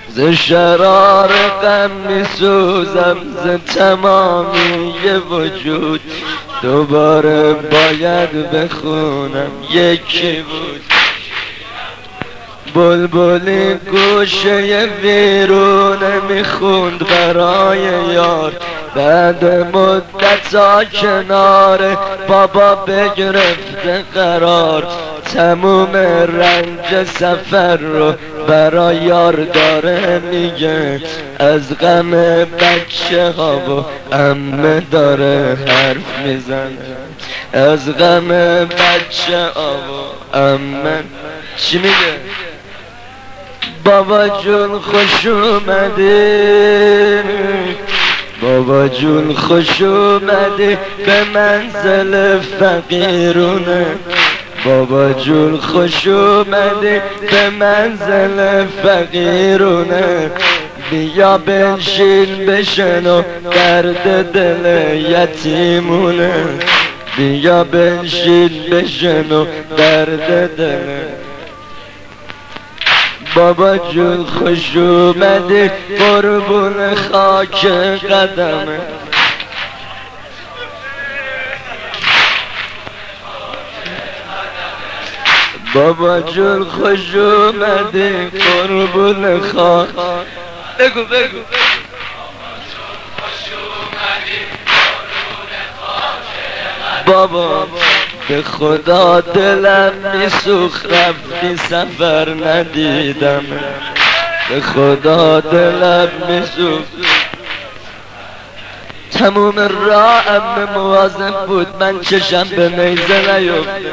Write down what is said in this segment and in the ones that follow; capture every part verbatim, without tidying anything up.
ز شرار غم میسوزم ز تمامی وجود دوباره باید بخونم یکی بود بلبلی گوشه ویرونه میخوند برای یار بعد مدتا کنار بابا بگرفته قرار تموم رنج سفر رو برای یار داره میگه از غم بچه ها و عمه داره حرف میزنه از غم بچه ها و عمه چی میگه؟ بابا جون خوش اومدی بابا جون خوش اومدی به منزل فقیرونه بابا جون خوش اومدی به منزل فقیرونه بیا بنشین بشنو درد دل یتیمونه بیا بنشین بشنو درد دل بابا جون خوش اومدی قربون خاک قدمه بابا جون خوش اومدی قربون خاک بگو بگو بابا به خدا دلم میسوخت رفتی سفر ندیدم به خدا دلم میسوخت تموم راهم مواظب بود من چشم به نیزه نیفتم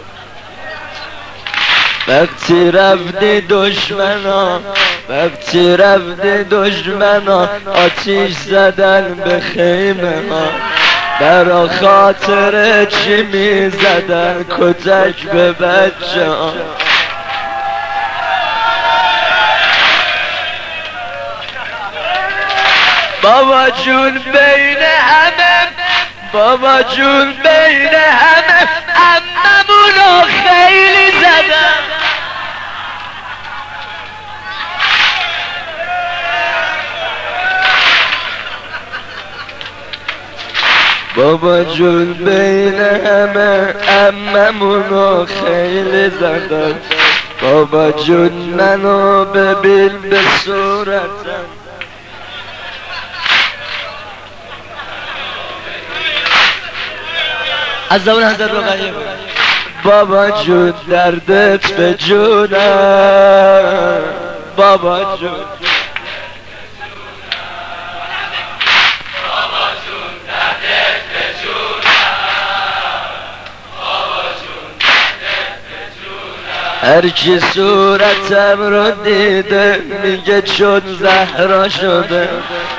وقتی رفتی دشمنا وقتی رفتی دشمنا آتیش زدن به خیمه ها برا خاطر چی می زدن کتک به بچه ها بابا جون بین همه بابا جون بین همه عممونو خیلی زدن بابا جون بین همه عممونو خیلی زدن بابا جون منو ببین به صورتم از زمان حضرت رقیه بابا جون دردت به جونم بابا جون هرچی صورتم رو دیده میگه چون زهرا شده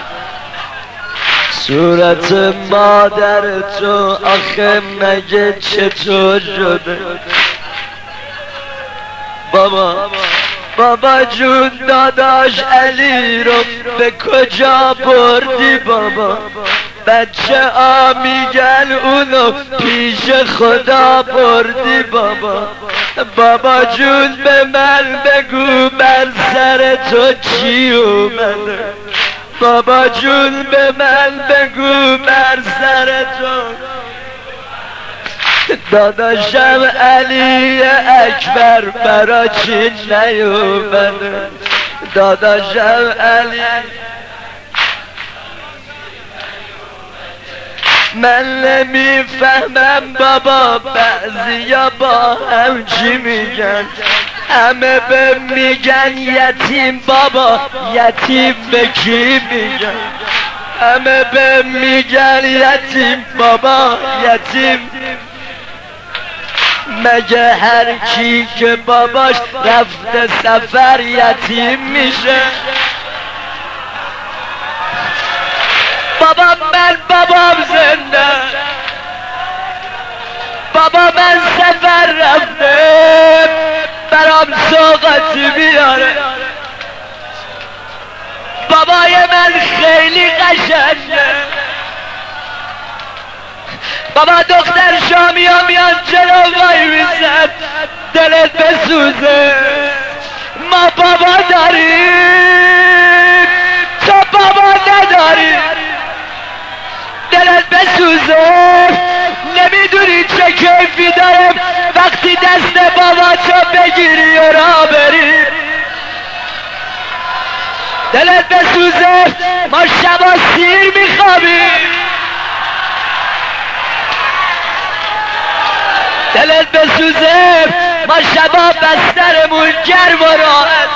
صورت مادر تو آخه مگه چطور شده بابا بابا جون داداش علی رو به کجا بردی بابا بچه ها میگن اونو پیش خدا بردی بابا بابا جون به من بگو بر سر تو چی اومده بابا جون به من بگو بر سر تو داداشم علی اکبر برا چی نیومده داداشم علی من نمیفهمم بابا بعضیا با هم چی میگن همه به میگن یتیم بابا یتیم به کی میگن همه به میگن یتیم بابا یتیم مگه هر کی که باباش رفته سفر یتیم میشه بابا من بابام زنده بابا من سفر رفته برام سوغاتی بیاره بابای من خیلی قشنگه بابا دختر شامی ها میان جلو وای میزن، دلت بسوزه ما بابا داریم. بسوزه. نمیدونی چه کیفی داره وقتی دست بابا تو بگیری و را بری. دلت بسوزه ما شبا سیر میخوابیم. دلت بسوزه ما شبا بسترمون گرم و راحت.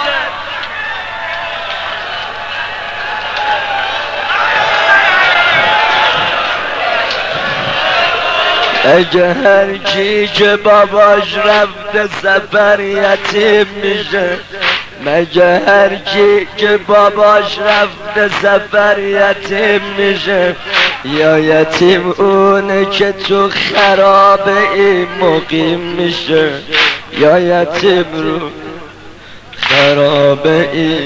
اگه هر کی که باباش رفته سفر یتیم میشه، مگه هر کی که باباش رفته سفر یتیم میشه، یا یتیم اونه که تو خرابه این مقیم میشه، یا یتیم رو خرابه این.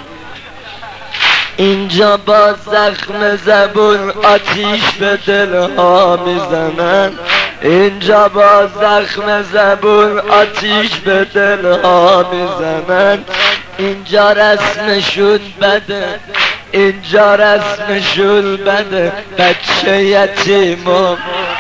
اینجا با زخم زبون آتیش به دلها میزنن، اینجا با زخم زبون آتیش به دلها میزنن. اینجا رسمشون بده، اینجا رسمشون بده، بچه یتیمم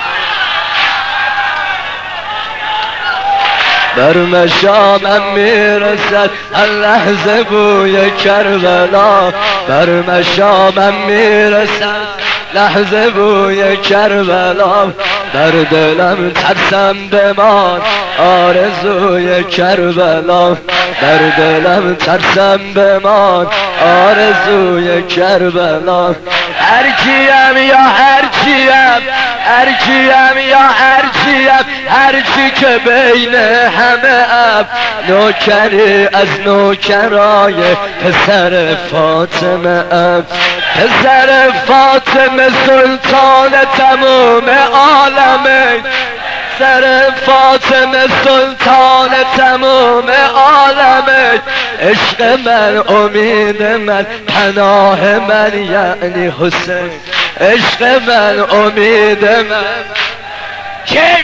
بر مشامم میرسد هر لحظه بوی کربلا، بر مشامم میرسد لحظه بوی کربلا. در دلم ترسم بمان آرزوی کربلا، در دلم ترسم بمان آرزوی کربلا. هر کیم یا هر کیم، هر کیم یا هر کیم، هر کی که بین همه اب نوکری از نوکرای پسر فاطمه اب، پسر فاطمه سلطان تمام عالمه، پسر فاطمه سلطان تمام عالمه. عشق من امید من پناه من یعنی حسین، عشق من امید من که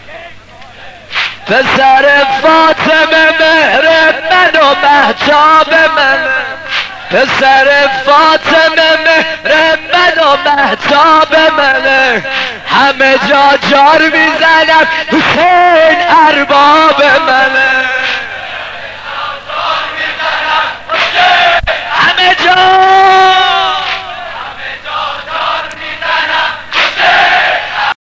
پسر فاطمه مهر من و مهتاب من، پسر فاطمه مهر من و مهتاب من. همه جا جار میزنم حسین